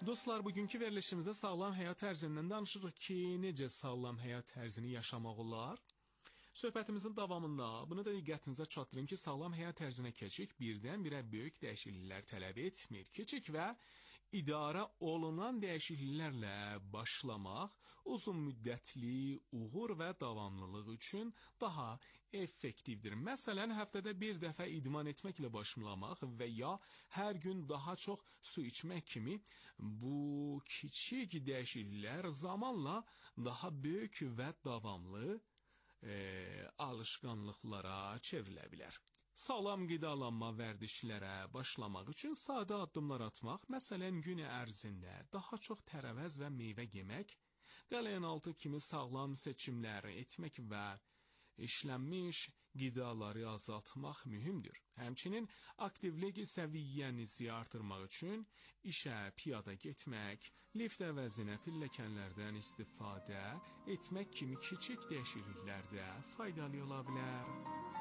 Dostlar, bugünkü verilişimizdə sağlam həyat tərzindən danışırıq ki, necə sağlam həyat tərzini yaşamaq olar? Söhbətimizin davamında bunu da diqqətinizə çatdırım ki, sağlam həyat tərzinə keçik birdən-birə böyük dəyişikliklər tələb etmir. Keçik və idarə olunan dəyişikliklərlə başlamaq uzun müddətli uğur və davamlılıq üçün daha effektivdir. Məsələn, həftədə bir dəfə idman etməklə başlamaq və ya hər gün daha çox su içmək kimi bu kiçik dəyişikliklər zamanla daha böyük və davamlı alışqanlıqlara çevrilə bilər. Sağlam qidalanma vərdişlərə başlamaq üçün sadə addımlar atmaq, məsələn, gün ərzində daha çox tərəvəz və meyvə yemək, qəlyanaltı kimi sağlam seçimlər etmək və işlənmiş qidaları azaltmaq mühümdür. Həmçinin aktivlik səviyyənizi artırmaq üçün işə piyada getmək, lift əvəzinə pilləkənlərdən istifadə etmək kimi kiçik dəyişikliklər də faydalı ola bilər.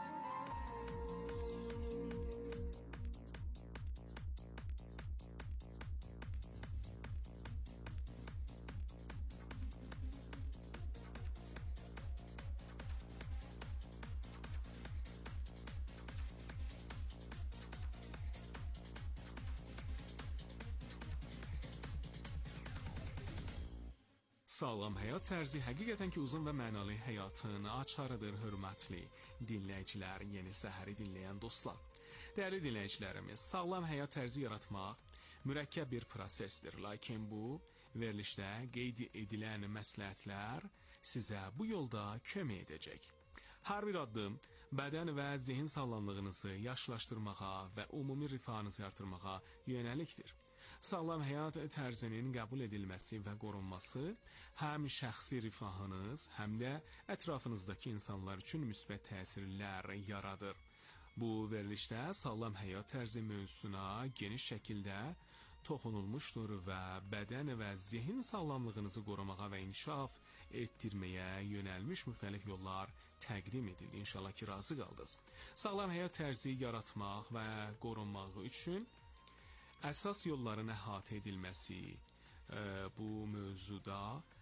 Sağlam həyat tərzi həqiqətən ki, uzun və mənalı həyatın açarıdır, hörmətli dinləyicilər, Yeni Səhəri dinləyən dostlar. Dəyərli dinləyicilərimiz, sağlam həyat tərzi yaratmaq mürəkkəb bir prosesdir, lakin bu verilişdə qeyd edilən məsləhətlər sizə bu yolda kömək edəcək. Hər bir addım bədən və zihin sağlamlığınızı yaşlaşdırmağa və ümumi rifahınızı artırmağa yönəlikdir. Sağlam həyat tərzinin qəbul edilməsi və qorunması həm şəxsi rifahınız, həm də ətrafınızdakı insanlar üçün müsbət təsirlər yaradır. Bu verilişdə sağlam həyat tərzi mövzusuna geniş şəkildə toxunulmuşdur və bədən və zihin sağlamlığınızı qorumağa və inkişaf etdirməyə yönəlmiş müxtəlif yollar təqdim edildi. İnşallah ki, razı qaldınız. Sağlam həyat tərzi yaratmaq və qorunmaq üçün əsas yolların əhatə edilməsi bu mövzuda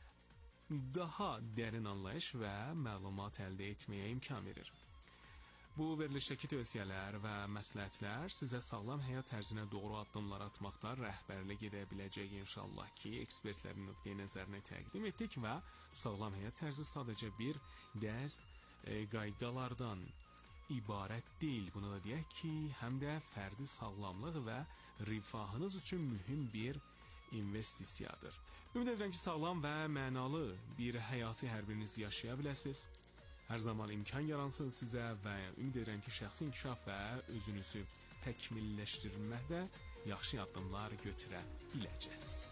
daha dərin anlayış və məlumat əldə etməyə imkan verir. Bu verilişdəki tövsiyələr və məsləhətlər sizə sağlam həyat tərzinə doğru addımlar atmaqda rəhbərlik edə biləcək inşallah ki, ekspertlərin nöqteyi nəzərinə təqdim etdik və sağlam həyat tərzi sadəcə bir dəst qaydalardan ibarət deyil. Bunu da deyək ki, həm də fərdi sağlamlıq və rifahınız üçün mühüm bir investisiyadır. Ümid edirəm ki, sağlam və mənalı bir həyatı hər biriniz yaşaya biləsiniz. Hər zaman imkan yaransın sizə və ümid edirəm ki, şəxsi inkişaf və özünüzü təkmilləşdirməkdə yaxşı addımlar götürə biləcəksiniz.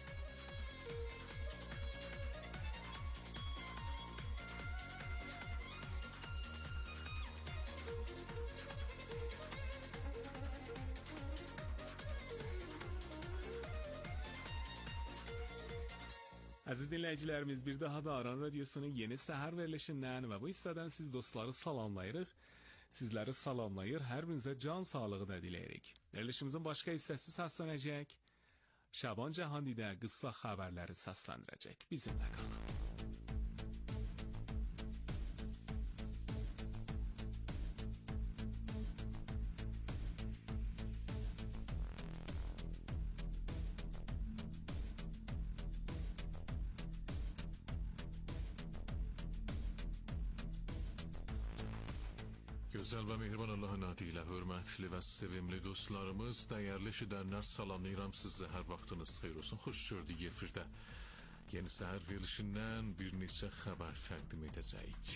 Əziz dinləyicilərimiz, bir daha da Aran Radiosunun Yeni Səhər verilişindən və bu hissədən siz dostları salamlayırıq. Sizləri salamlayır, hər birinizə can sağlığı da diləyirik. Verilişimizin başqa hissəsi səslənəcək. Şaban Cəhandidə qısa xəbərləri səsləndirəcək. Bizimlə qalın. Gözəl və mehriban Allahın adı ilə hörmətli və sevimli dostlarımız, dəyərli eşidənlər, salamlayıram sizə, hər vaxtınız xeyir olsun. Xoş gördük efirdə. Yeni Səhər verilişindən bir neçə xəbər təqdim edəcəyik.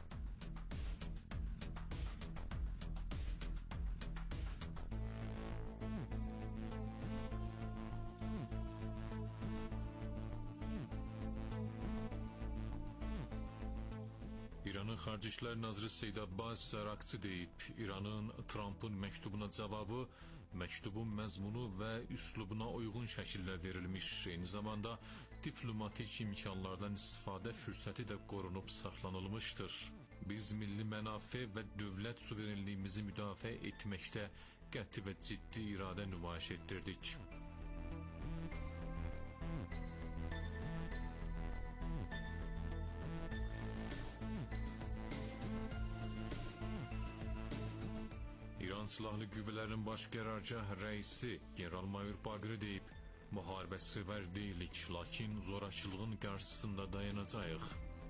İranın Xarici İşlər Naziri Seyid Abbas Ərakçi deyib, İranın Trumpın məktubuna cavabı məktubun məzmunu və üslubuna uyğun şəkildə verilmiş, eyni zamanda diplomatik imkanlardan istifadə fürsəti də qorunub saxlanılmışdır. Biz milli mənafe və dövlət suverenliyimizi müdafiə etməkdə qəti və ciddi iradə nümayiş etdirdik. İran Silahlı Qüvvələrinin Baş Qərargah rəisi General-Mayor Baqiri deyib, müharibə sevər deyilik, lakin zorakılığın qarşısında dayanacağıq.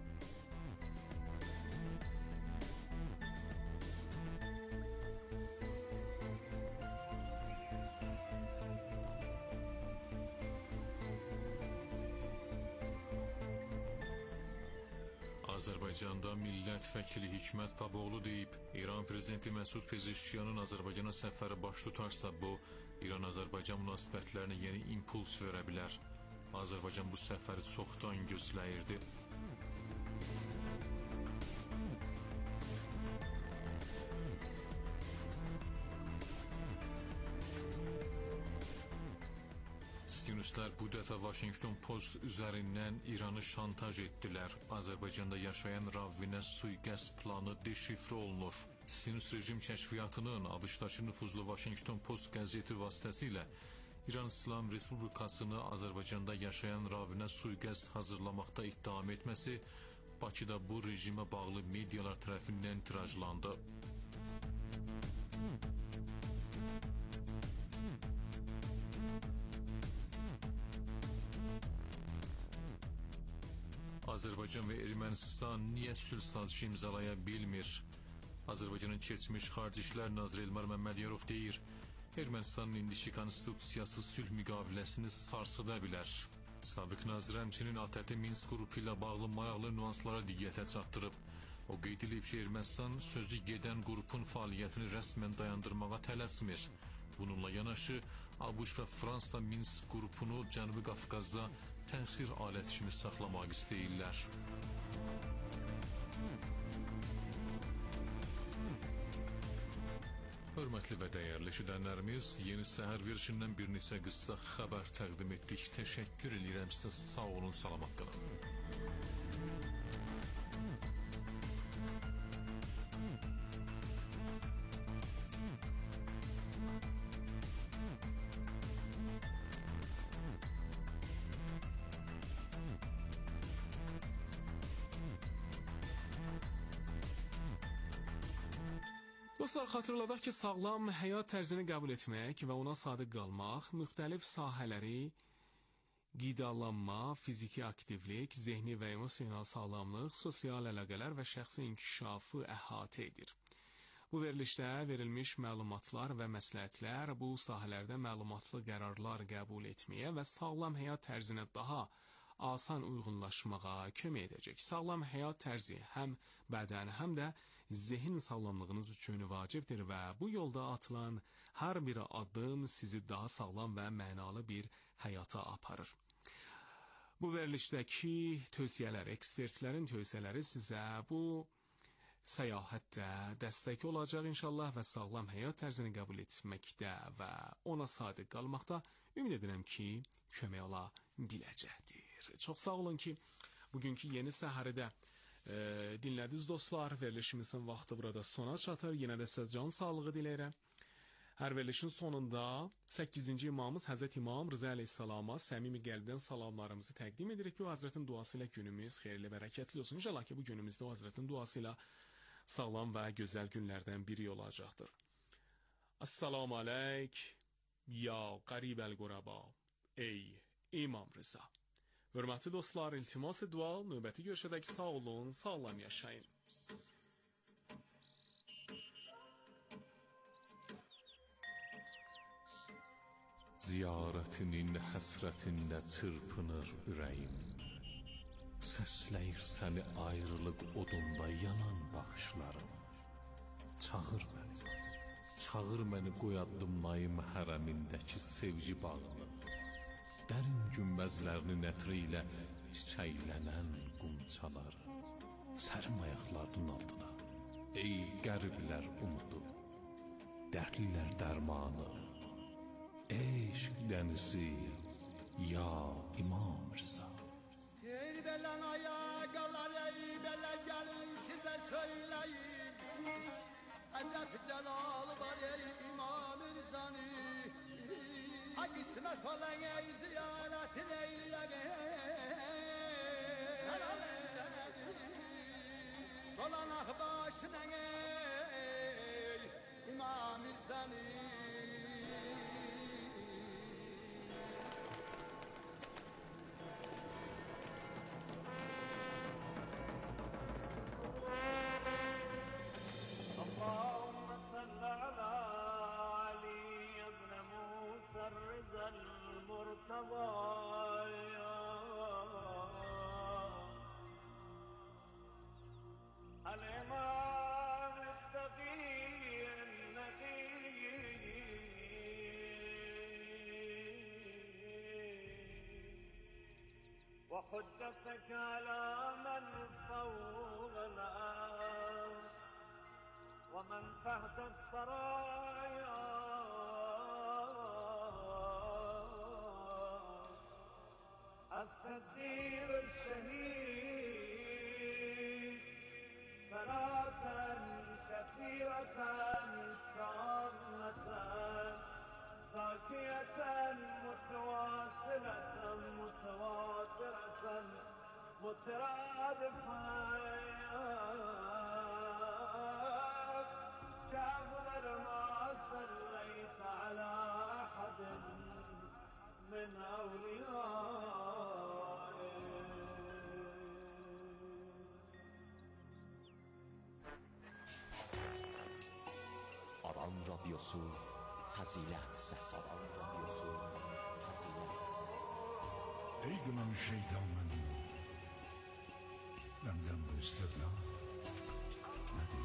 Azərbaycanda millət vəkili Hikmət Baboğlu deyib, İran prezidenti Məsud Pezeşkiyanın Azərbaycana səfəri baş tutarsa bu, İran-Azərbaycan münasibətlərinə yeni impuls verə bilər. Azərbaycan bu səfəri çoxdan gözləyirdi. Sionistlər bu dəfə Washington Post üzərindən İranı şantaj etdilər. Azərbaycanda yaşayan Ravvinə sui-qəsd planı deşifrə olunur. Sionist rejim kəşfiyyatının ABŞ-dakı nüfuzlu Washington Post qəzeti vasitəsilə İran İslam Respublikasını Azərbaycanda yaşayan Ravvinə sui-qəsd hazırlamaqda ittiham etməsi Bakıda bu rejimə bağlı medialar tərəfindən tirajlandı. Azərbaycan və Ermənistan niyə sülh sazişi imzalaya bilmir? Azərbaycanın keçmiş Xarici İşlər Naziri Elmar Məmmədiyarov deyir, Ermənistanın indiki konstitusiyası sülh müqaviləsini sarsıda bilər. Sabiq nazir həmçinin ATƏT Minsk qrupu ilə bağlı maraqlı nüanslara diqqətə çatdırıb. O qeyd edib ki, Ermənistan sözü gedən qrupun fəaliyyətini rəsmən dayandırmağa tələsmir. Bununla yanaşı, ABŞ və Fransa Minsk qrupunu Cənubi Qafqazda təsir alət kimi saxlamaq istəyirlər. Hörmətli və dəyərli eşidənlərimiz, Yeni Səhər verilişindən bir neçə qısa xəbər təqdim etdik. Təşəkkür edirəm sizə, sağ olun, salamat qalın. Dostlar, xatırladaq ki, sağlam həyat tərzini qəbul etmək və ona sadiq qalmaq müxtəlif sahələri qidalanma, fiziki aktivlik, zehni və emosional sağlamlıq, sosial əlaqələr və şəxsi inkişafı əhatə edir. Bu verilişdə verilmiş məlumatlar və məsləhətlər bu sahələrdə məlumatlı qərarlar qəbul etməyə və sağlam həyat tərzinə daha asan uyğunlaşmağa kömək edəcək. Sağlam həyat tərzi həm bədən, həm də zehin sağlamlığınız üçün vacibdir və bu yolda atılan hər bir addım sizi daha sağlam və mənalı bir həyata aparır. Bu verilişdəki tövsiyələr, ekspertlərin tövsiyələri sizə bu səyahətdə dəstək olacaq inşallah və sağlam həyat tərzini qəbul etməkdə və ona sadiq qalmaqda ümid edirəm ki, kömək ola biləcəkdir. Çox sağ olun ki, bugünkü Yeni Səhəridə dinlədiniz dostlar. Verilişimizin vaxtı burada sona çatır. Yenə də sizə can sağlığı diləyirəm. Hər verilişin sonunda 8-ci imamımız Həzrət İmam Rıza əleyhissalama səmimi qəlbdən salamlarımızı təqdim edirik ki, o Həzrətin duası ilə günümüz xeyirli, bərəkətli olsun. İnşallah ki, bu günümüzdə o Həzrətin duası ilə sağlam və gözəl günlərdən biri olacaqdır. Assalamu aleyk, ya qarib əl-quraba, ey İmam Rıza. Hörmətli dostlar, iltimas dua, növbəti görüşədək sağ olun, sağlam yaşayın. Ziyarətinin həsrətində çırpınır ürəyim. Səsləyir səni ayrılıq odunda yanan baxışlarım. Çağır məni qoyaddım naim hərəmindəki sevgi bağını. Dərin günbəzlərinin ətri ilə çiçəklənən qumçaları. Sərim ayaqlarının altına, ey qəriblər umudu, dərdlilər dərmanı, eşq dənizi, ya İmam Rıza. Belen ayakalar ey bele gelin size söyleyeyim. Edep celal var ey İmam Rıza'nı. Ha kısmet olan ey ziyaret eyleyin. Dolanak başına ey İmam İrsan'ı. اللهم صل على علي بن موسى الرضا المرتضى الإمام التقي النبي وحجتك على من فوق الأرض ومن تحت الثرايا الصديق الشهيد صلاة كثيرة تامة زاكية متواصلة متواترة مترادفة كأفضل ما صليت على أحد من أوليائك. Aran Radyosu Fazilet Sesi. Aran Radyosu Fazilet Sesi. Ey gınan şeytanın benden bu istedna nedir?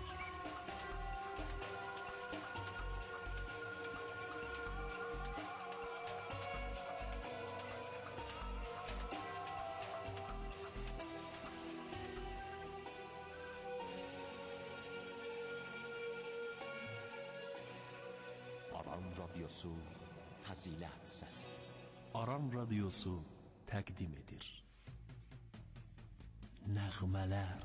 Aran Radyosu Fazilet Sesi. Aran Radyosu təqdim edir. Nəğmələr.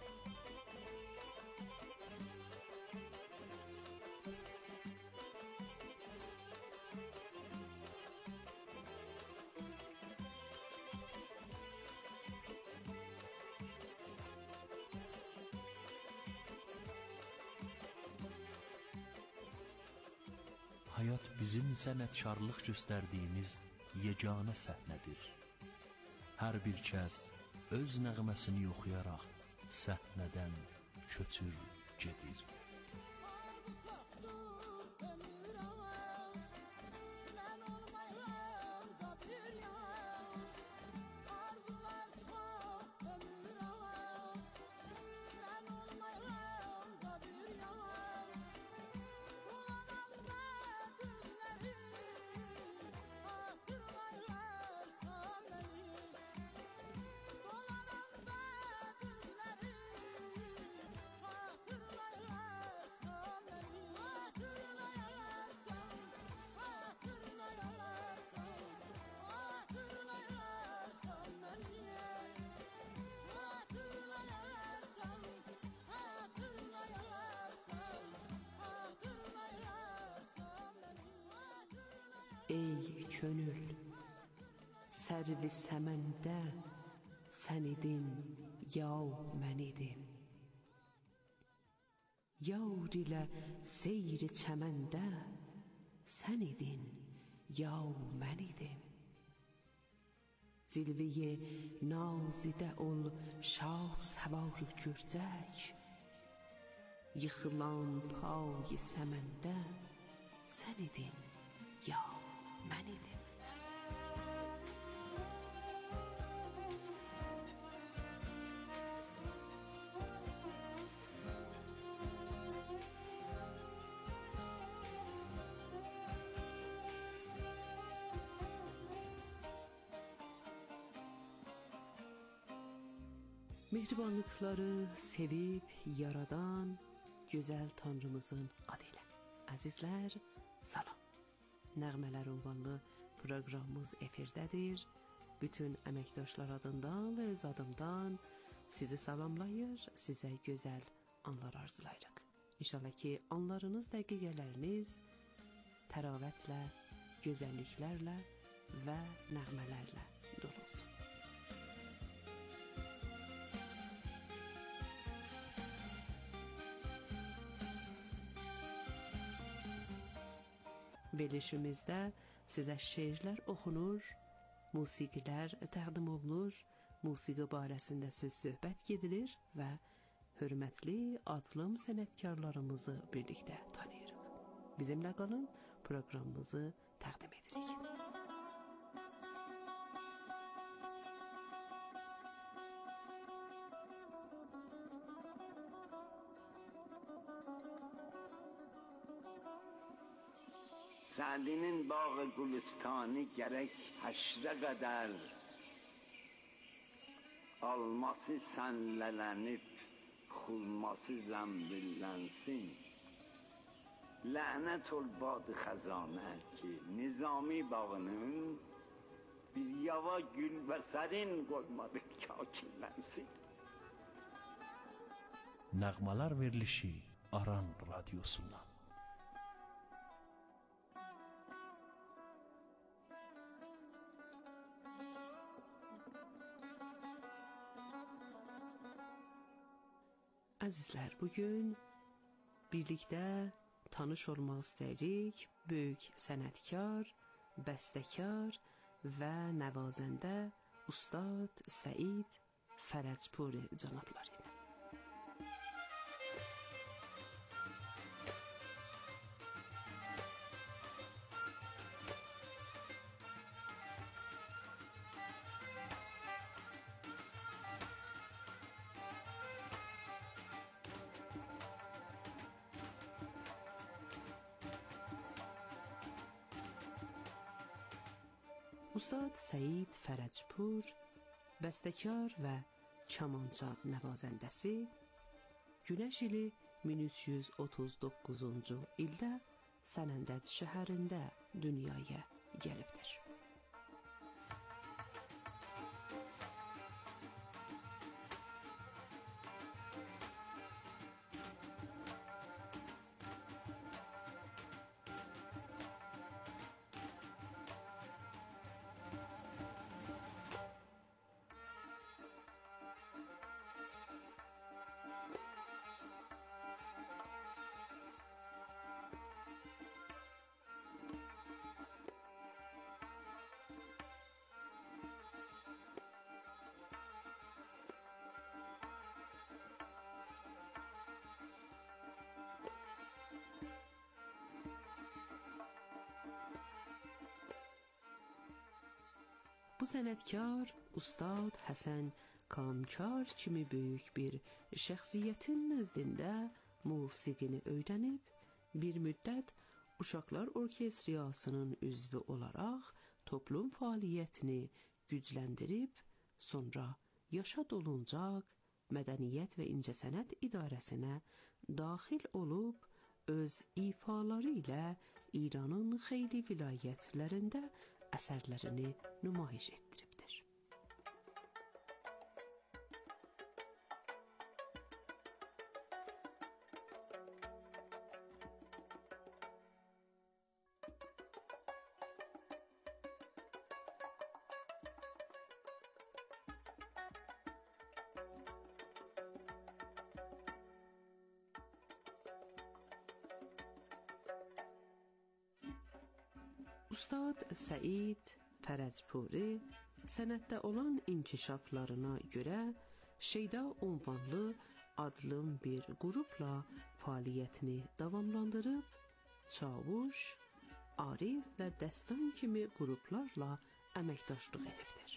Hayat bizim sənətkarlıq göstərdiyimiz yeganə səhnədir. Hər bir kəs öz nəğməsini oxuyaraq səhnədən köçür gedir. Ey könül, sərvi səməndə sən idin, yav mən idim. Yar ilə seyri çəməndə sən idin, yav mən idim. Zilvəyə nazidə ol şah səvar gürcək, yıxılan pay səməndə sən idin, yav mən idim. Mehribanlıkları sevib yaradan gözəl Tanrımızın adıyla. Əzizlər, salam. Nəğmələr ünvanlı proqramımız efirdədir. Bütün əməkdaşlar adından və öz adımdan sizi salamlayır, sizə gözəl anlar arzulayırıq. İnşallah ki, anlarınız, dəqiqələriniz təravətlə, gözəlliklərlə və nəğmələrlə dolu olsun. Verilişimizdə sizə şeirlər oxunur, musiqilər təqdim olunur, musiqi barəsində söz-söhbət gedilir və hörmətli adlım sənətkarlarımızı birlikdə tanıyırıq. Bizimlə qalın, proqramımızı təqdim edirik. Sa'dinin bağı gülüstanı gerek haşre kadar alması senlelenip xulması zembillensin. Lanet ol bad xazane ki nizami bağının bir yava gül ve serin koymadı kakillensin. Nəğmələr verilişi Aran Radyosundan. Əzizlər, bugün birlikdə tanış olmaq istəyirik böyük sənətkar, bəstəkar və nəvazəndə Ustad Səid Fərəcpuri cənabları ilə. Ustad Səid Fərəcpur, bəstəkar və kamança nəvazəndəsi, Günəş ili 1339-cu ildə Sənəndəd şəhərində dünyaya gəlibdir. Bu sənətkar Ustad Həsən Kamkar kimi böyük bir şəxsiyyətin nəzdində musiqini öyrənib, bir müddət Uşaqlar Orkestriyasının üzvü olaraq toplum fəaliyyətini gücləndirib, sonra Yaşad Oluncaq Mədəniyyət və İncəsənət İdarəsinə daxil olub, öz ifaları ilə İranın xeyli vilayətlərində əsərlərini nümayiş etdiribdir. Ustad Səid Fərəcpuri sənətdə olan inkişaflarına görə Şeyda ünvanlı adlım bir qrupla fəaliyyətini davamlandırıb, Çavuş, Arif və Dəstan kimi qruplarla əməkdaşlıq edibdir.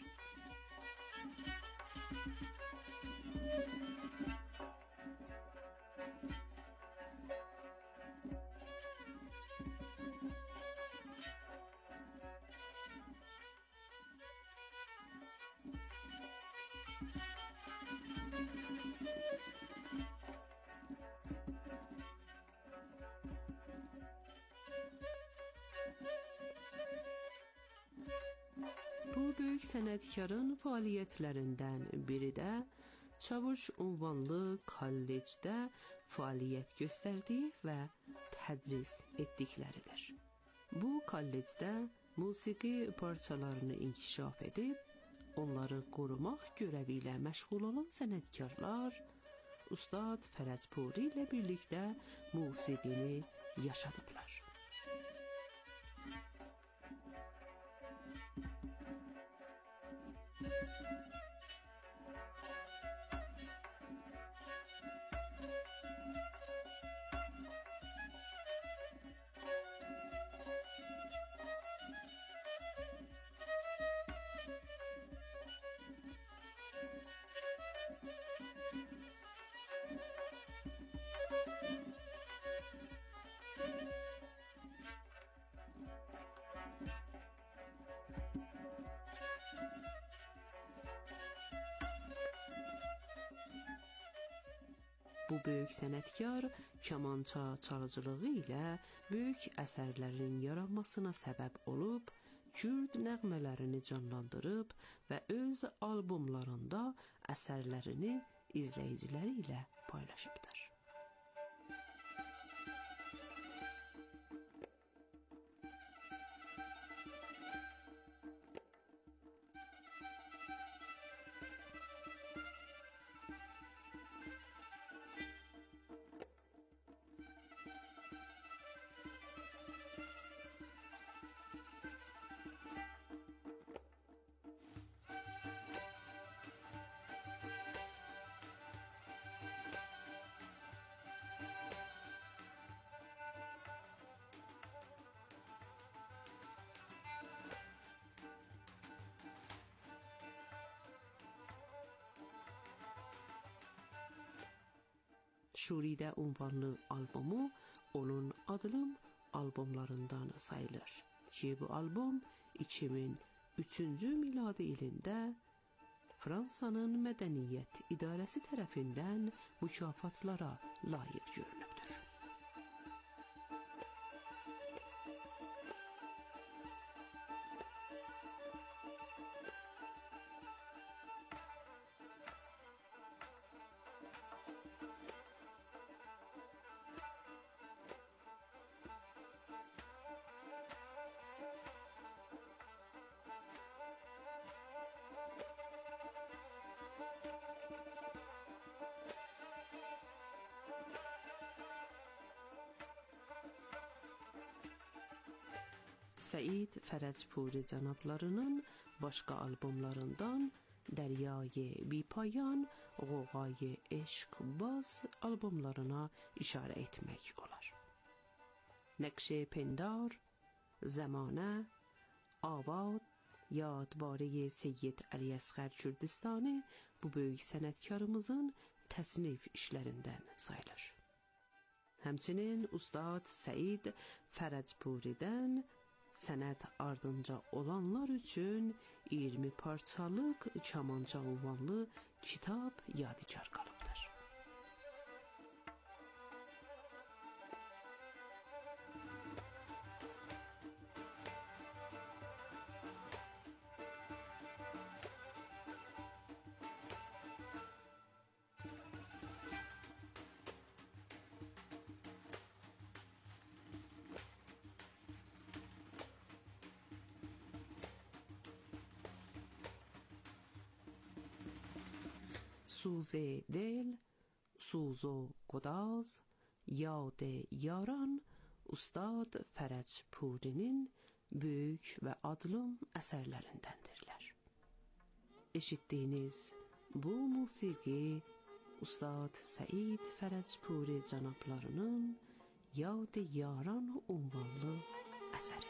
Bu böyük sənətkarın fəaliyyətlərindən biri də Çavuş ünvanlı kollecdə fəaliyyət göstərdiyi və tədris etdikləridir. Bu kollecdə musiqi parçalarını inkişaf edib, onları qorumaq görəvi ilə məşğul olan sənətkarlar Ustad Fərəcpuri ilə birlikdə musiqini yaşadıblar. Bu böyük sənətkar kamança çalıcılığı ilə böyük əsərlərin yaranmasına səbəb olub, Kürd nəğmələrini canlandırıb və öz albomlarında əsərlərini izləyiciləri ilə paylaşıbdır. Şuridə ünvanlı albomu onun Adılım albomlarından sayılır ki, bu albom 2003-cü miladi ilində Fransanın Mədəniyyət İdarəsi tərəfindən mükafatlara layiq görülübdür. Səid Fərəcpuri cənablarının başqa albomlarından Dəryayı Bipayan, Qoğayı Eşqbaz albomlarına işarə etmək olar. Nəqş-i Pindar, Zəmanə, Avad, Yadvarı Seyyid Əli Əsğər Kürdistani bu böyük sənətkarımızın təsnif işlərindən sayılır. Həmçinin Ustad Səid Fərəcpuridən sənət ardınca olanlar üçün 20 parçalıq kamança ünvanlı kitab yadigar qalıbdır. سوز دل، سوز و گداز، yad yaran Ustad Fərəcpurinin böyük və adlım əsərlərindəndirlər. Eşitdiyiniz bu musiqi Ustad Səid Fərəcpuri cənablarının Yad Yaran ünvanlı əsəridir.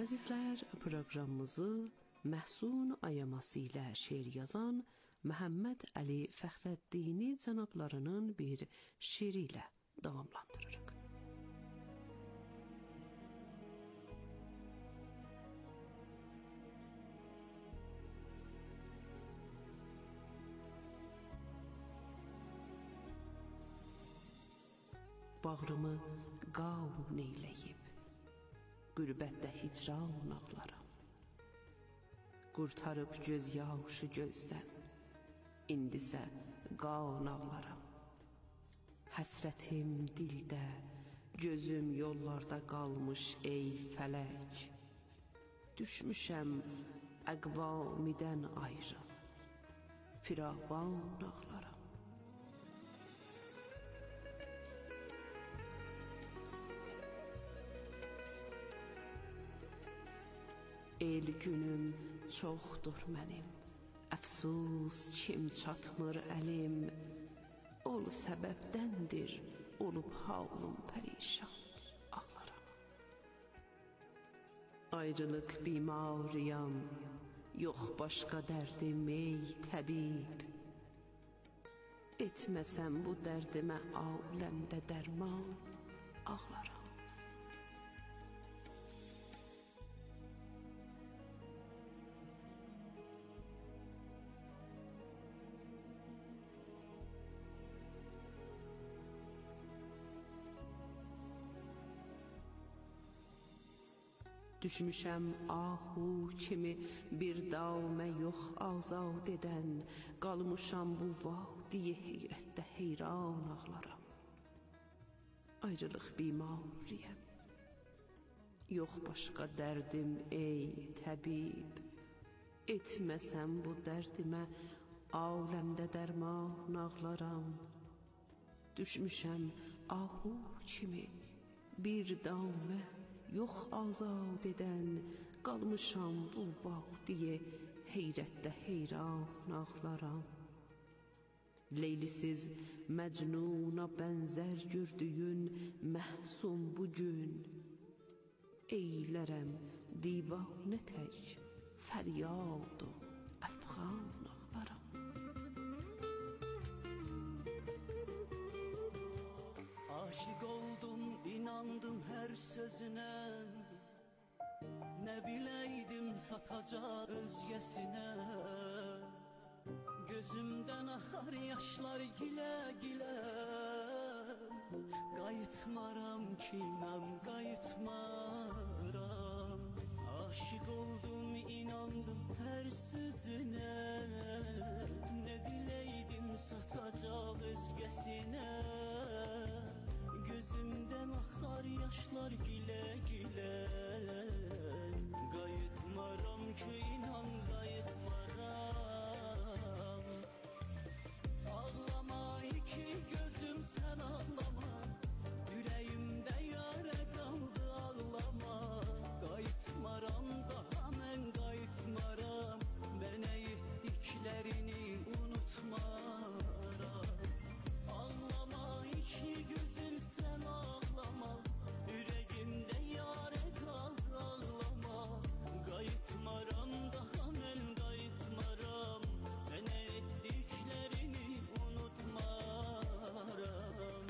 Əzizlər, proqramımızı Məhsun ayaması ilə şeir yazan Məhəmməd Əli Fəxrəddini cənablarının bir şiiri ilə davamlandırırıq. Bağrımı qavun eyləyib, qürbətdə hicran ağlaram. Qurtarıb göz yaşı gözdən, indisə qan ağlaram. Həsrətim dildə, gözüm yollarda qalmış ey fələk. Düşmüşəm əqvamidən ayrı, firavan ağlaram. El günüm çoxdur mənim, əfsus kim çatmır əlim. Ol səbəbdəndir, olub halım pərişan, ağlaram. Ayrılıq bimarıyam, yox başqa dərdim ey təbib. Etməsəm bu dərdimə aləmdə dərman, ağlaram. Düşmüşəm ahu kimi bir davmə yox azad edən, qalmışam bu vadiyə heyrətdə heyran ağlaram. Ayrılıq bimariyəm, yox başqa dərdim ey təbib. Etməsəm bu dərdimə aləmdə dərman ağlaram. Düşmüşəm ahu kimi bir davmə yox azad edən, qalmışam bu vadiyə heyrətdə heyran ağlaram. Leylisiz məcnuna bənzər gördüyün məhsun bugün, eylərəm divanə tək fəryad o əfğan ağlaram. Aşık oldum, inandım her sözüne. Ne bileydim satacak özgesine. Gözümden akar yaşlar gile gile. Qayıtmaram ki inan, qayıtmaram. Aşık oldum, inandım her sözüne. Ne bileydim satacak özgesine. Gözümden akar yaşlar gile gile. Qayıtmaram ki inan, qayıtmaram. Ağlama iki gözüm sen ağlama. Yüreğimde yara kaldı ağlama. Qayıtmaram daha mən qayıtmaram. Mənə etdiklərini unutmaram. Ağlama iki gözüm sen ağlama. Yüreğimde yara kaldı ağlama. Qayıtmaram daha mən qayıtmaram. Mənə etdiklərini unutmaram.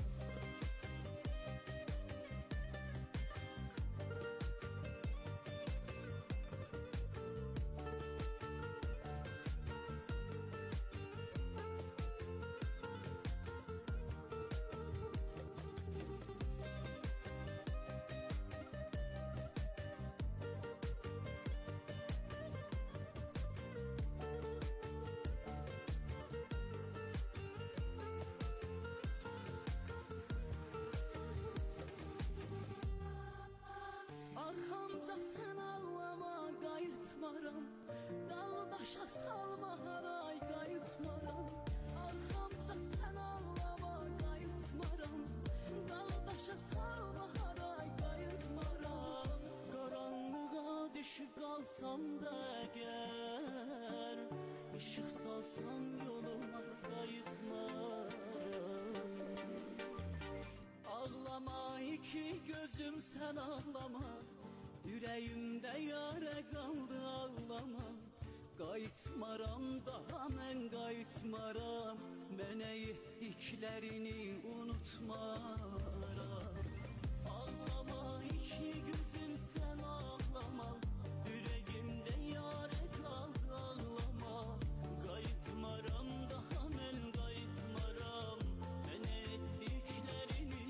Arxamca sen ağlama, qayıtmaram. Dağdaşa salma haray, qayıtmaram. Arxamca sen ağlama, qayıtmaram. Dağdaşa salma haray, qayıtmaram. Qaranlığa düşüb qalsam da əgər, işıq salsan yoluma, qayıtmaram. Ağlama iki gözüm sen ağlama. Ürəyimdə yarə qaldı ağlama. Qayıtmaram daha mən qayıtmaram. Mənə etdiklərini unutmaram. Ağlama iki gözüm sən ağlama. Ürəyimdə yarə qaldı ağlama. Qayıtmaram daha mən qayıtmaram. Mənə etdiklərini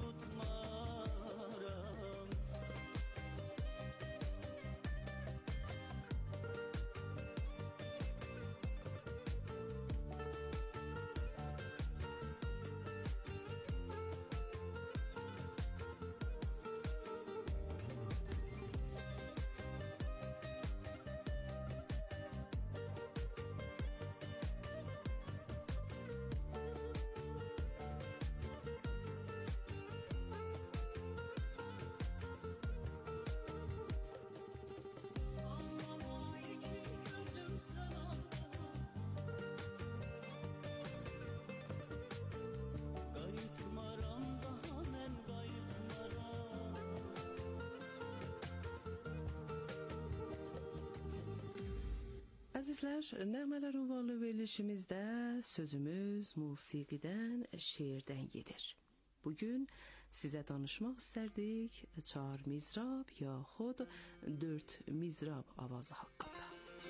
unutmaram. Əzizlər, Nəğmələr ünvanlı verilişimizdə sözümüz musiqidən, şeirdən gedir. Bugün sizə danışmaq istərdik 4 mizrab yaxud 4 mizrab avazı haqqında.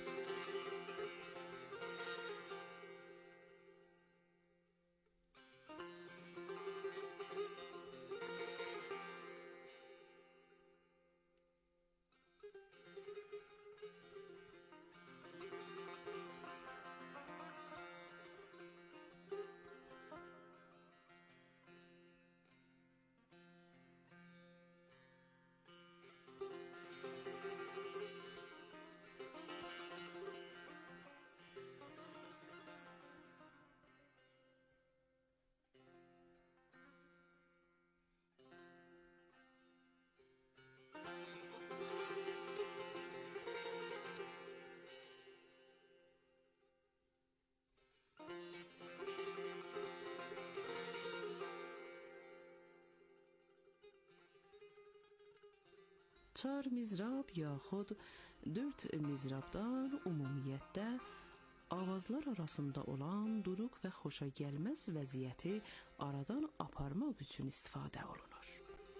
Çar mizrab yaxud 4 mizrabdan ümumiyyətdə avazlar arasında olan duruq və xoşa gəlməz vəziyyəti aradan aparmaq üçün istifadə olunur.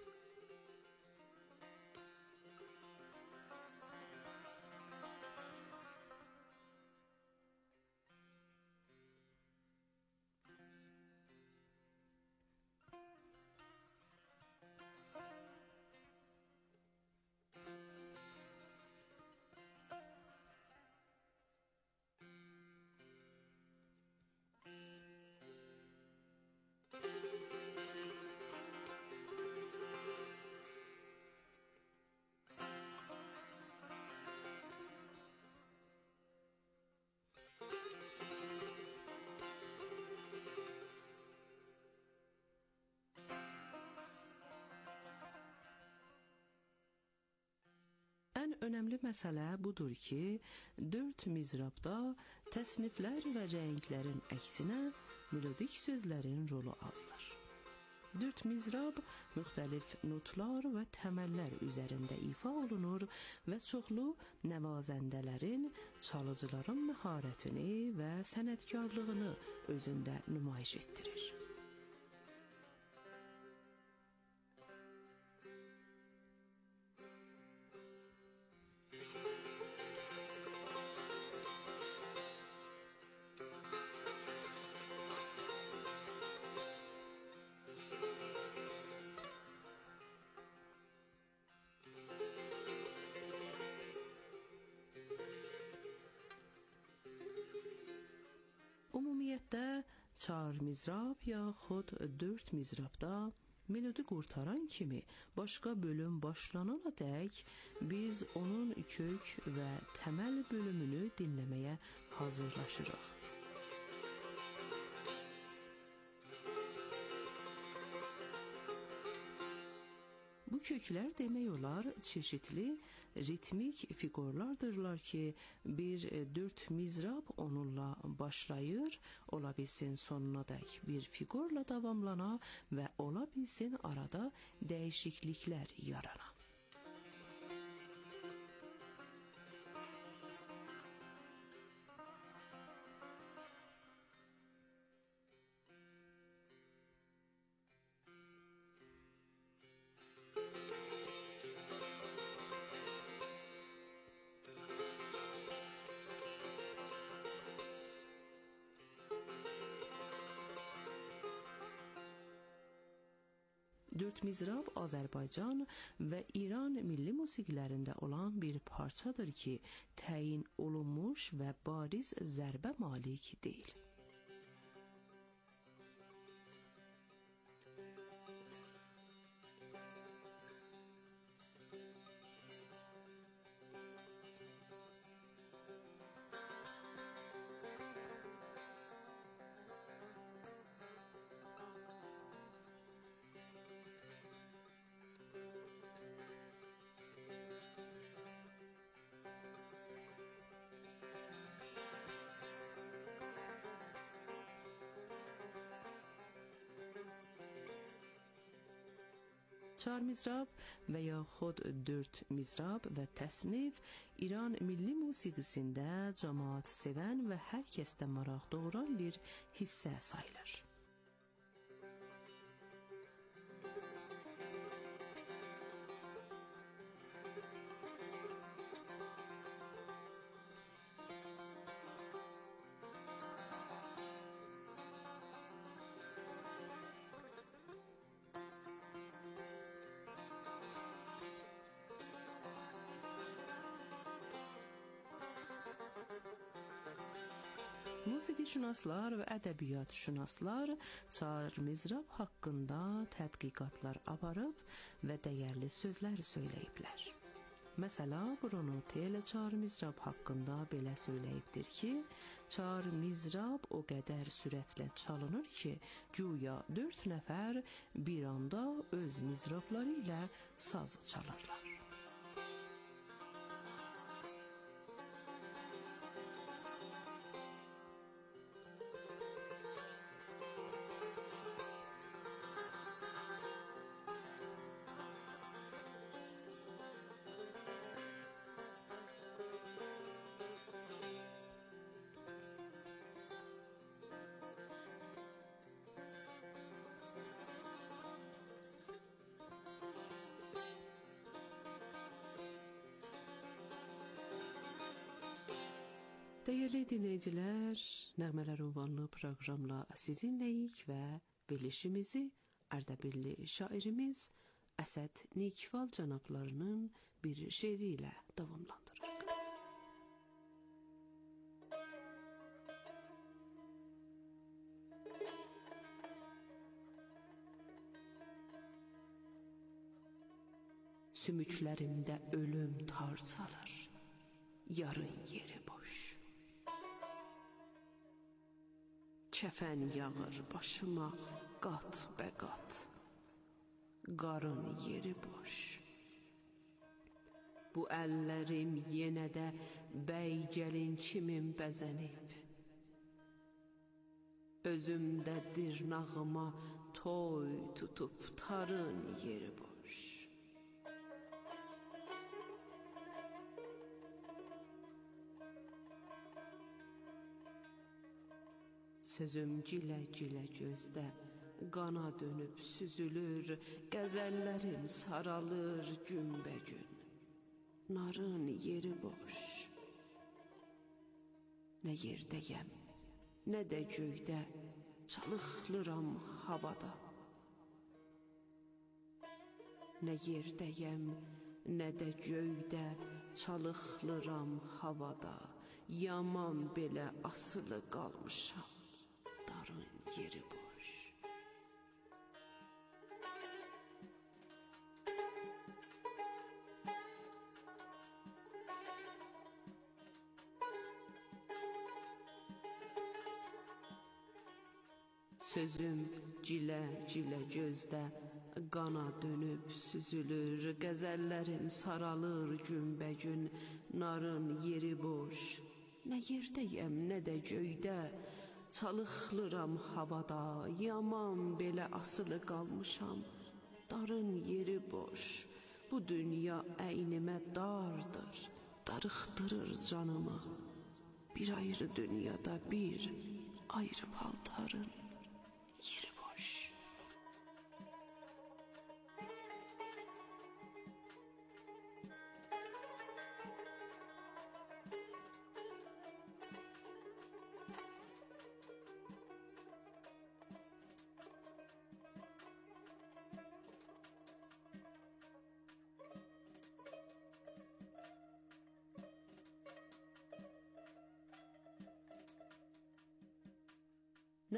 Ən önəmli məsələ budur ki, 4 mizrabda təsniflər və rənglərin əksinə melodik sözlərin rolu azdır. 4 mizrab müxtəlif notlar və təməllər üzərində ifa olunur və çoxlu nəvazəndələrin, çalıcıların məharətini və sənətkarlığını özündə nümayiş etdirir. Ümumiyyətdə 4 mizrab yaxud 4 mizrabda melodi qurtaran kimi başqa bölüm başlanana dək biz onun kök və təməl bölümünü dinləməyə hazırlaşırıq. Bu köklər demək olar çeşitli ritmik fiqurlardırlar ki, bir 4 mizrab onunla başlayır, ola bilsin sonuna dək bir fiqurla davamlana və ola bilsin arada dəyişikliklər yarana. Dörd mizrab Azərbaycan və İran milli musiqilərində olan bir parçadır ki, təyin olunmuş və bariz zərbə malik deyil. Çar mizrab və yaxud dörd mizrab və təsnif İran milli musiqisində cəmaat sevən və hər kəsdə maraq doğuran bir hissə sayılır. Musiqişünaslar və ədəbiyyatşünaslar çar mizrab haqqında tədqiqatlar aparıb və dəyərli sözlər söyləyiblər. Məsələ, Bruno Tel çar mizrab haqqında belə söyləyibdir ki, çar mizrab o qədər sürətlə çalınır ki, güya 4 nəfər bir anda öz mizrabları ilə saz çalarlar. Dəyərli dinləyicilər, Nəğmələr ünvanlı proqramla sizinləyik və verilişimizi Ərdəbilli şairimiz Əsəd Nikval cənablarının bir şeiri ilə davamlandırırıq. Sümüklərimdə ölüm tarçalır, yarın yeri boş. Kəfən yağır başıma qat bə qat, qarın yeri boş. Bu əllərim yenə də bəy gəlin kimin bəzənib, özümdə dirnağıma toy tutub tarın yeri boş. Sözüm cilə-cilə gözdə, qana dönüb süzülür, qəzəllərim saralır günbə-gün, narın yeri boş. Nə yerdəyəm, nə də göydə, çalıxlıram havada. Nə yerdəyəm, nə də göydə, çalıxlıram havada. Yaman belə asılı qalmışam, darın yeri boş. Sözüm cilə-cilə gözdə, qana dönüb süzülür, qəzəllərim saralır günbə-gün, narın yeri boş. Nə yerdəyəm, nə də göydə, çalıxlıram havada, yaman belə asılı qalmışam, darın yeri boş. Bu dünya əynimə dardır, darıxdırır canımı, bir ayrı dünyada bir ayrı paltarın yeri boş.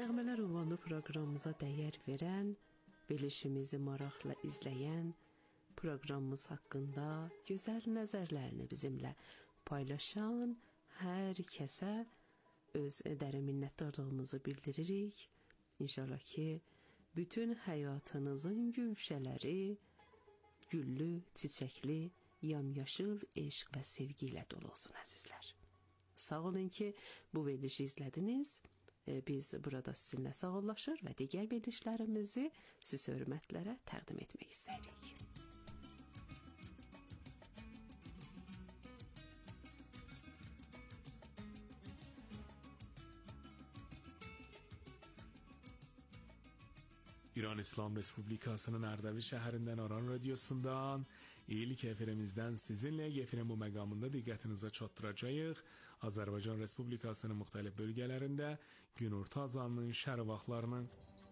Nəğmələr ünvanlı proqramımıza dəyər verən, verilişimizi maraqla izləyən, proqramımız haqqında gözəl nəzərlərini bizimlə paylaşan hər kəsə öz dərin minnətdarlığımızı bildiririk. İnşallah ki, bütün həyatınızın gülşələri güllü, çiçəkli, yamyaşıl eşq və sevgi ilə dolu olsun əzizlər. Sağ olun ki, bu verilişi izlədiniz. Biz burada sizinlə sağollaşır və digər verilişlərimizi siz hörmətlərə təqdim etmək istəyirik. İran İslam Respublikasının Ərdəbil şəhərindən Aran radiosundan ilk efirimizdən sizinlə efirin bu məqamında diqqətinizə çatdıracağıq. Azərbaycan Respublikasının müxtəlif bölgələrində günorta azanının şərq vaxtlarını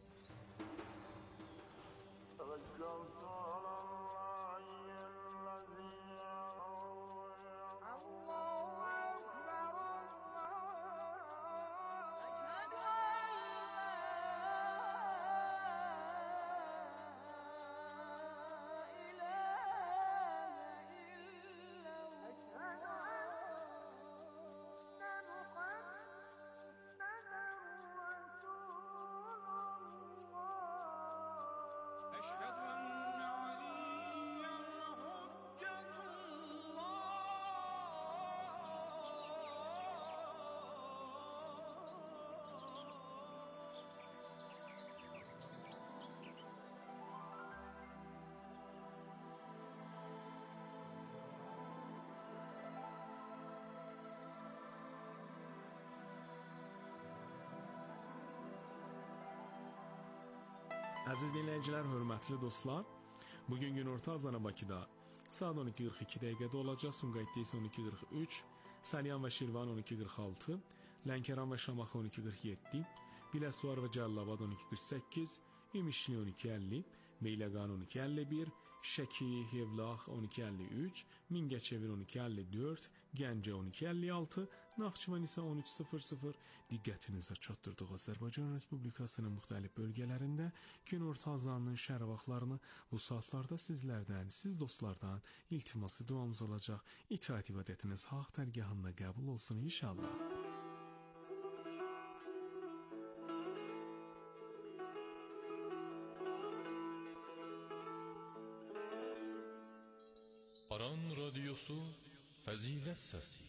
Əziz dinləyicilər, hörmətli dostlar, bugün günorta azanı Bakıda saat 12:42 dəqiqədə olacaq. Sumqayıtda isə 12:43, Salyan və Şirvan 12:46, Lənkəran və Şamaxı 12:47, Biləsuvar və Cəlilabad 12:48, İmişli 12:50, Beyləqan 12:51, Şəki, Hevlax 12:53, Mingəçevir 12:54, Gəncə 12:56, Naxçıvan isə 13:00. Diqqətinizə çatdırdıq Azərbaycan Respublikasının müxtəlif bölgələrində günorta azanının şərq vaxtlarını bu saatlarda sizlərdən, siz dostlardan iltiması duamız olacaq. İtaat ibadətiniz haqq dərgahında qəbul olsun inşallah. Aran radyosu Fəzilət Səsi.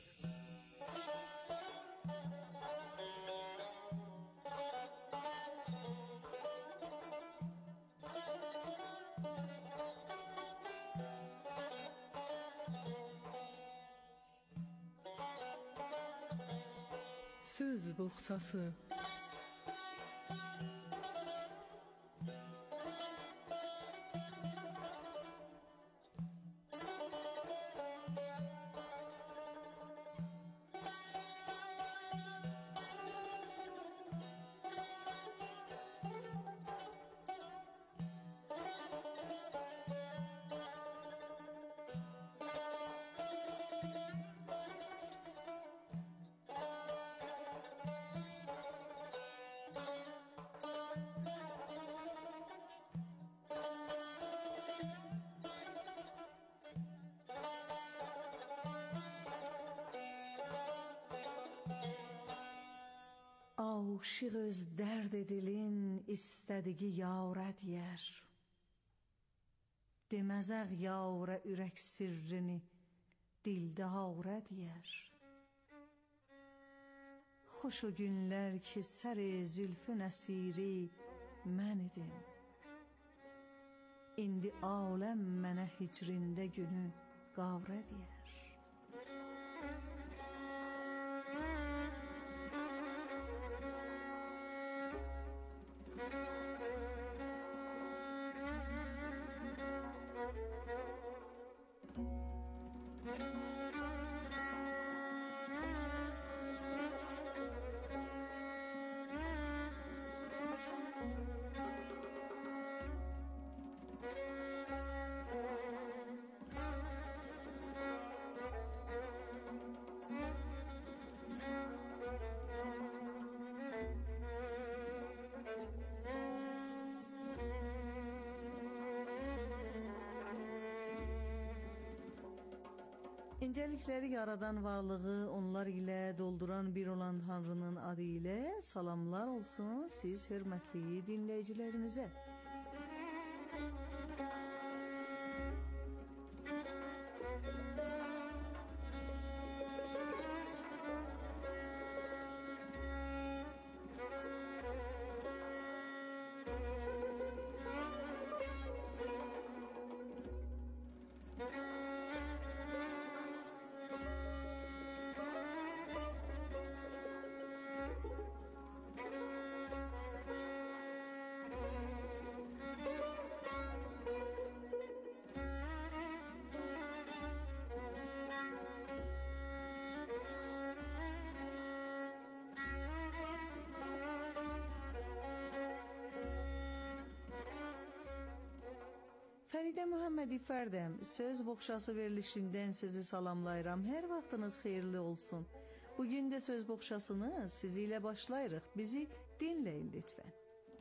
Söz boğçası. Aşıq öz dərd dilin istədiyi yarə deyər. Deməzəq yarə ürək sirrini dildə harə deyər. Xoş o günlər ki sər zülfün əsiri mən idim. İndi aləm mənə hicrində günü qavrə deyər. İncəlikləri yaradan varlığı onlar ilə dolduran bir olan Tanrının adı ilə salamlar olsun siz hörmətli dinləyicilərimizə. Fəridə Muhammədi Fərdəm, söz boğçası verilişindən sizi salamlayıram. Hər vaxtınız xeyirli olsun. Bugün də söz boğçasını sizi ilə başlayırıq. Bizi dinləyin lütfən.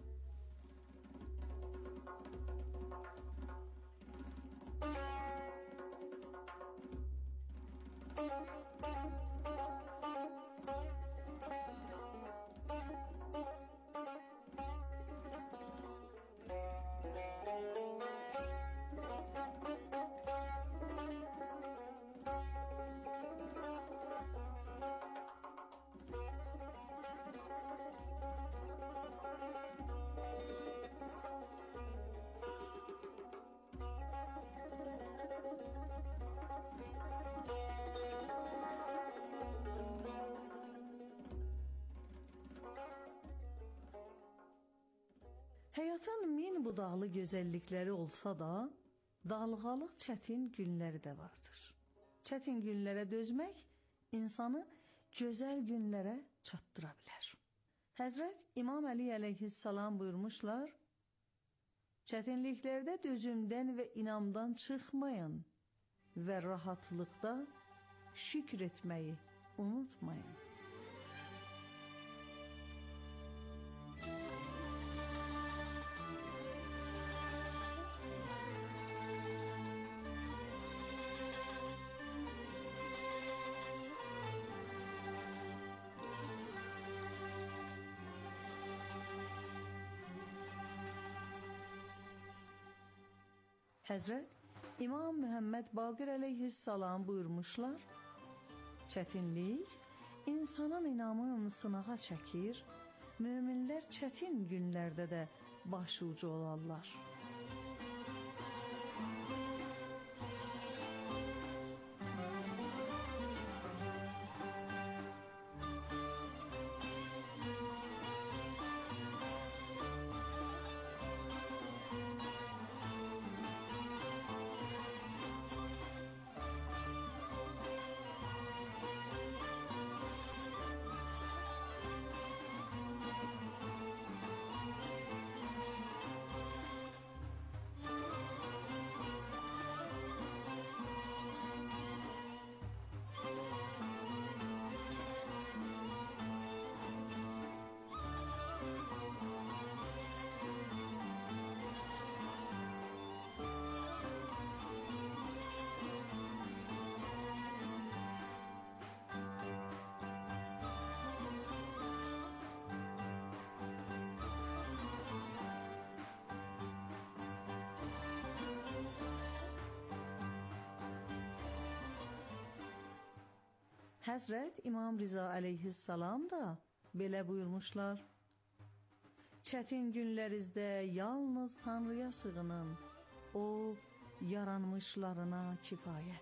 Həyatın min budaqlı gözəllikləri olsa da, dalğalıq çətin günləri də vardır. Çətin günlərə dözmək insanı gözəl günlərə çatdıra bilər. Həzrət İmam Əli əleyhissalam buyurmuşlar, çətinliklərdə dözümdən və inamdan çıxmayın və rahatlıqda şükür etməyi unutmayın. Həzrət İmam Muhammed Baqir əleyhissalam buyurmuşlar, çətinlik insanın inamını sınağa çəkir, möminlər çətin günlərdə də başucu olarlar. Həzrət İmam Riza əleyhissalam da belə buyurmuşlar, çətin günlərinizdə yalnız Tanrıya sığının, o yaranmışlarına kifayətdir.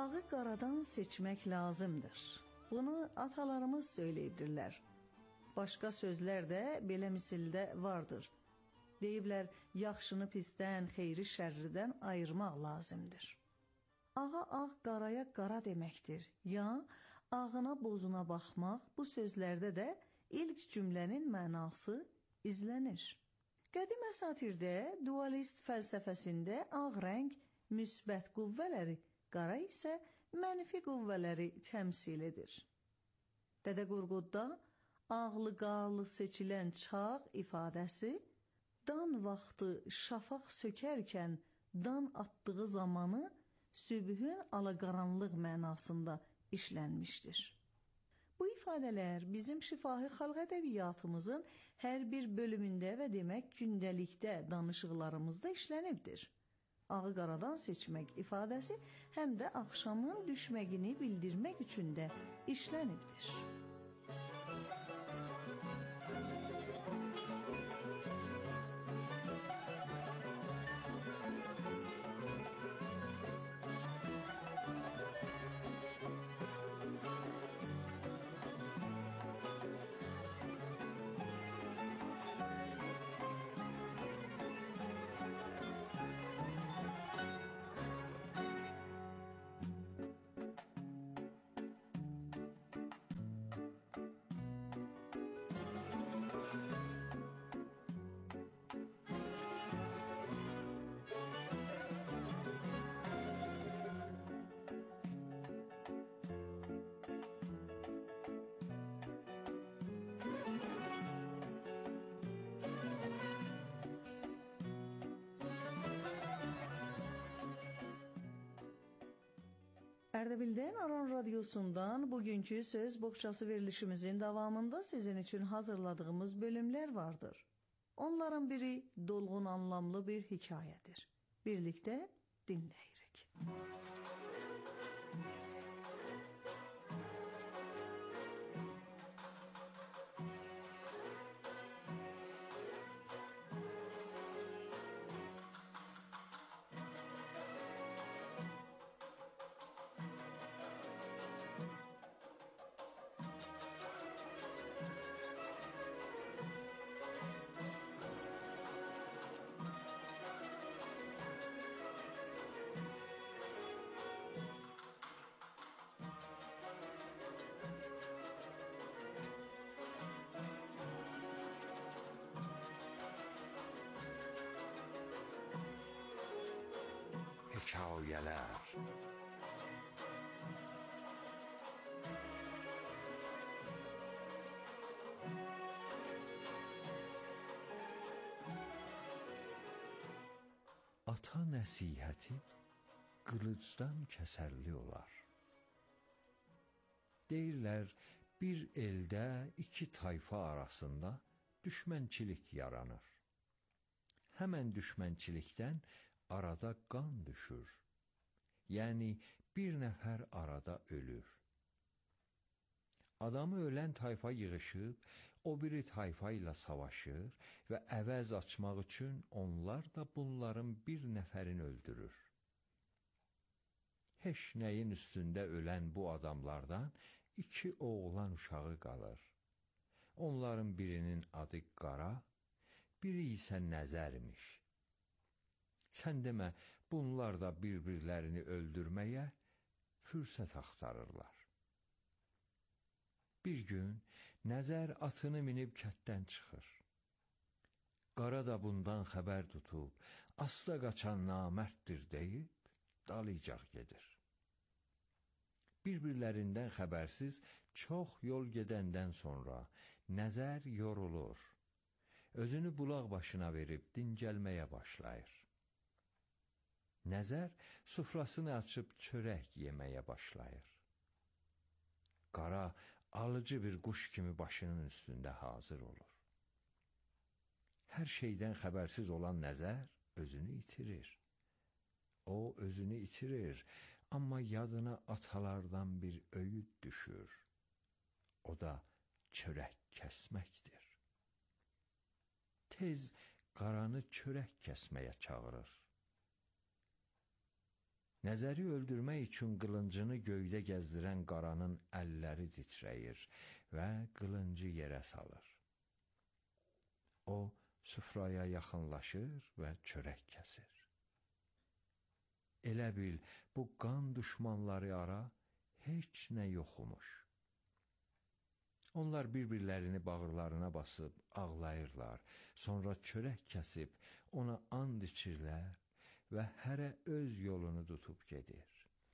Ağı qaradan seçmək lazımdır. Bunu atalarımız söyləyibdirlər. Başqa sözlər də belə misildə vardır. Deyiblər, yaxşını pisdən, xeyri şərridən ayırmaq lazımdır. Ağa ağ, qaraya qara deməkdir. Ya ağına bozuna baxmaq, bu sözlərdə də ilk cümlənin mənası izlənir. Qədim əsatirdə dualist fəlsəfəsində ağ rəng müsbət qüvvələri, qara isə mənfi qüvvələri təmsil edir. Dədə Qorqudda ağlı qarlı seçilən çağ ifadəsi dan vaxtı şafaq sökərkən dan atdığı zamanı sübhün alaqaranlıq mənasında işlənmişdir. Bu ifadələr bizim şifahi xalq ədəbiyyatımızın hər bir bölümündə və demək gündəlikdə danışıqlarımızda işlənibdir. Ağı qaradan seçmək ifadəsi həm də axşamın düşməyini bildirmək üçün də işlənibdir. Ərdəbildən Aran Radiosundan bugünkü söz boğçası verilişimizin davamında sizin üçün hazırladığımız bölümlər vardır. Onların biri dolğun anlamlı bir hekayədir. Birlikdə dinləyirik. Hekayələr. Ata nəsihəti qılıcdan kəsərli olar. Deyirlər, bir eldə iki tayfa arasında düşmənçilik yaranır. Həmən düşmənçilikdən arada qan düşür. Yəni, bir nəfər arada ölür. Adamı ölən tayfa yığışıb, o biri tayfa ilə savaşır və əvəz açmaq üçün onlar da bunların bir nəfərini öldürür. Heç nəyin üstündə ölən bu adamlardan iki oğlan uşağı qalır. Onların birinin adı Qara, biri isə Nəzərmiş. Sən demə, bunlar da bir-birlərini öldürməyə fürsət axtarırlar. Bir gün Nəzər atını minib kətdən çıxır. Qara da bundan xəbər tutub, asta qaçan namərddir deyib, dalıcaq gedir. Bir-birlərindən xəbərsiz çox yol gedəndən sonra Nəzər yorulur. Özünü bulaq başına verib dincəlməyə başlayır. Nəzər sufrasını açıb çörək yeməyə başlayır. Qara alıcı bir quş kimi başının üstündə hazır olur. Hər şeydən xəbərsiz olan Nəzər özünü itirir. O özünü itirir, amma yadına atalardan bir öyüd düşür. O da çörək kəsməkdir. Tez Qaranı çörək kəsməyə çağırır. Nəzəri öldürmək üçün qılıncını göydə gəzdirən qaranın əlləri titrəyir və qılıncı yerə salır. O, süfraya yaxınlaşır və çörək kəsir. Elə bil, bu qan düşmanları ara heç nə yoxmuş. Onlar bir-birlərini bağırlarına basıb ağlayırlar, sonra çörək kəsib ona and içirlər və hərə öz yolunu tutub gedir.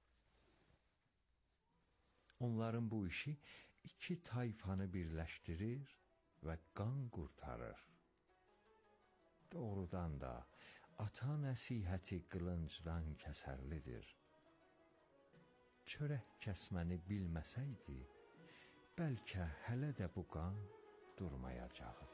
Onların bu işi iki tayfanı birləşdirir və qan qurtarır. Doğrudan da ata nəsihəti qılıncdan kəsərlidir. Çörək kəsməni bilməsəydi, bəlkə hələ də bu qan durmayacaqdı.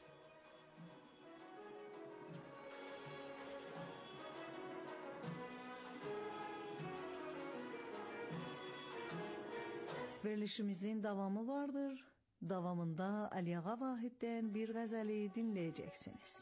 Verilişimizin davamı vardır. Davamında Əliağa Vahiddən bir qəzəli dinləyəcəksiniz.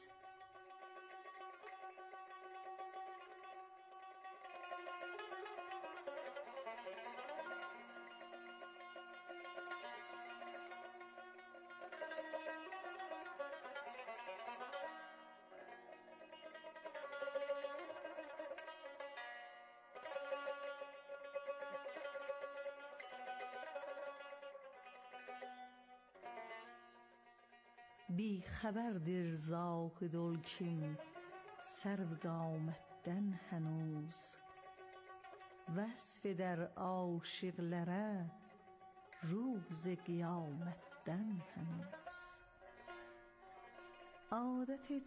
Bi xəbərdir zahidul kim serv qamətdən hənuz, vəsf eder aşiqlərə روز قیامتdən hənuz. Adət